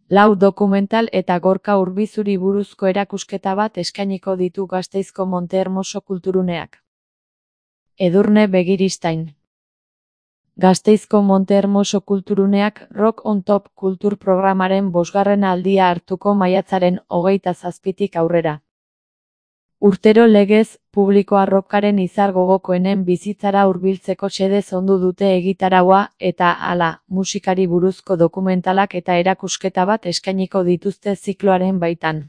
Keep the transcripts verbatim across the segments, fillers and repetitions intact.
Lau dokumental eta Gorka Urbizuri buruzko erakusketa bat eskainiko ditu Gasteizko Montehermoso kulturuneak. Edurne Begiristain. Gasteizko Montehermoso kulturuneak Rock on Top kultur programaren bosgarren aldia hartuko maiatzaren hogeita zazpitik aurrera. Urtero legez, publikoa rockaren izar gogokoenen bizitzara hurbiltzeko xedez ondu dute egitaraua eta hala, musikari buruzko dokumentalak eta erakusketa bat eskainiko dituzte zikloaren baitan.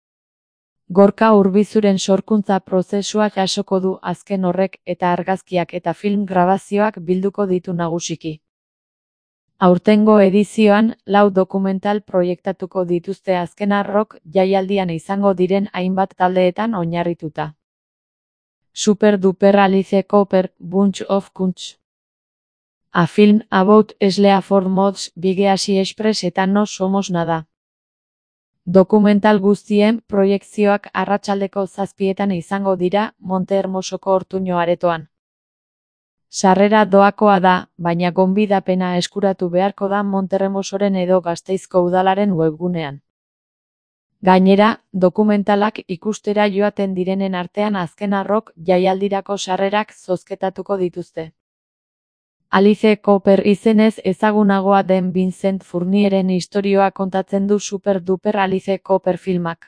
Gorka Urbizuren sorkuntza prozesua jasoko du azken horrek eta argazkiak eta film grabazioak bilduko ditu nagusiki. Aurtengo edizioan, lau dokumental proiektatuko dituzte azkena rock jaialdian izango diren hainbat taldeetan oinarrituta. Super Duper Alice Cooper, Bunch of Kunch. A film about Sleaford Mods, Bigeasi Express eta No Somos Nada. Dokumental guztien proiekzioak arratsaldeko zazpietan izango dira Montehermosoko Ortuño aretoan. Sarrera doakoa da, baina gonbidapena eskuratu beharko da Montehermosoren edo Gasteizko udalaren webgunean. Gainera, dokumentalak ikustera joaten direnen artean azkena rock jaialdirako sarrerak zozketatuko dituzte. Alice Cooper izenez ezagunagoa den Vincent Fournieren istorioa kontatzen du Super Duper Alice Cooper filmak.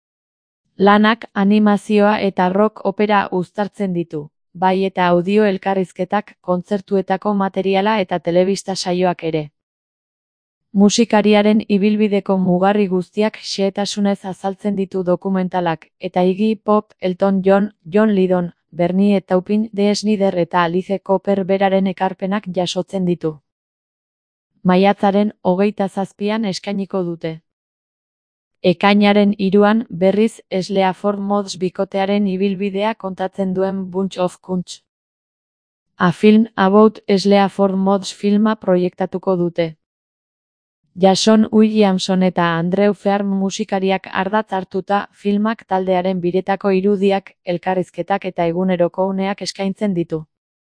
Lanak animazioa eta rock opera uztartzen ditu, bai eta audio elkarrizketak, kontzertuetako materiala eta telebista saioak ere. Musikariaren ibilbideko mugarri guztiak xehetasunez azaltzen ditu dokumentalak, eta Iggy Pop, Elton John, John Lydon, Bernie Taupin, Dee Snider eta Alice Cooper beraren ekarpenak jasotzen ditu. Maiatzaren hogeita zazpian eskainiko dute. Ekainaren hiruan, berriz, Sleaford Mods bikotearen ibilbidea kontatzen duen Bunch of Kunch. A film about Sleaford Mods filma proiektatuko dute. Jason Williamson eta Andrew Fearn musikariak ardatz hartuta filmak taldearen biretako irudiak, elkarrizketak eta eguneroko uneak eskaintzen ditu.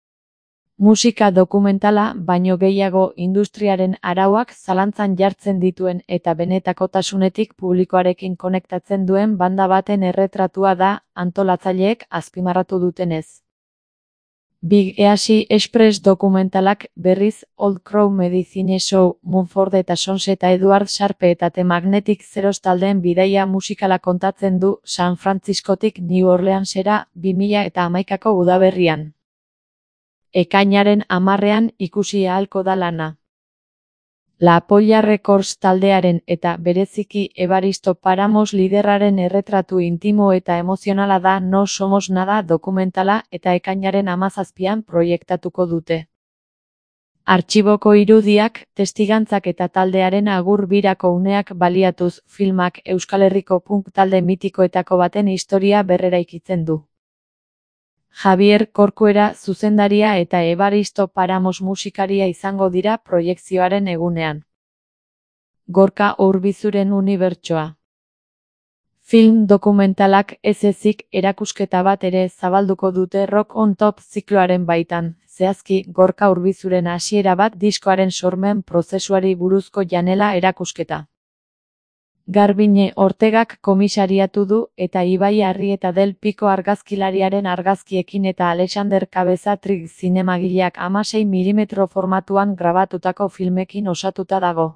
Musika dokumentala baino gehiago industriaren arauak zalantzan jartzen dituen eta benetakotasunetik publikoarekin konektatzen duen banda baten erretratua da, antolatzaileek azpimarratu dutenez. Bigeasi Express dokumentalak berriz Old Crow Medicine Show, Mumford eta Sons eta Edward Sharpe eta The Magnetic Zeros taldeen bidaia musikala kontatzen du San Franciscotik New Orleansera bi mila eta hamaikako udaberrian. Ekainaren hamarrean ikusi ahalko da lana. La Polla Records taldearen eta bereziki Evaristo Paramos liderraren erretratu intimo eta emozionala da No Somos Nada dokumentala eta ekainaren hamazazpian proiektatuko dute. Artxiboko irudiak, testigantzak eta taldearen agur birako uneak baliatuz filmak Euskal Herriko punk talde mitikoetako baten historia berreraikitzen du. Javier Corcuera zuzendaria eta Evaristo Paramos musikaria izango dira proiekzioaren egunean. Gorka Urbizuren unibertsoa. Film dokumentalak ez ezik erakusketa bat ere zabalduko dute Rock on Top zikloaren baitan, zehazki Gorka Urbizuren hasiera bat diskoaren sormen prozesuari buruzko janela erakusketa. Garbine Ortegak komisariatu du eta Ibai Arri Del Pico argazkilariaren argazkiekin eta Alexander Cabezatrik zinemagileak hamasei milimetro formatuan grabatutako filmekin osatuta dago.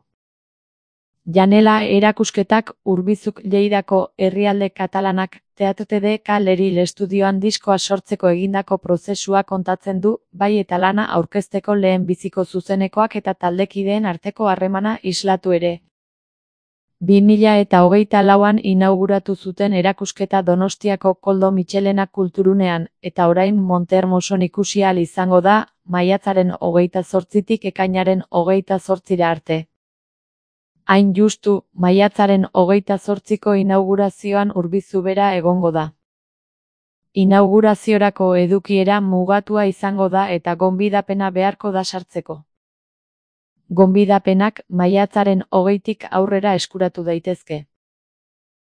Janela erakusketak Urbizuk Lleidako herrialde katalanak Teatre de Caleril estudioan diskoa sortzeko egindako prozesua kontatzen du, bai eta lana aurkezteko lehen biziko zuzenekoak eta taldekideen arteko harremana islatu ere. bi mila eta hogeita lauan inauguratu zuten erakusketa Donostiako Koldo Mitxelena kulturunean, eta orain Montehermoson ikusi ahal izango da, maiatzaren hogeita zortzitik ekainaren hogeita zortzira arte. Hain justu, maiatzaren hogeita zortziko inaugurazioan Urbizu bera egongo da. Inauguraziorako edukiera mugatua izango da eta gonbidapena beharko da sartzeko. Gonbidapenak maiatzaren hogeitik aurrera eskuratu daitezke.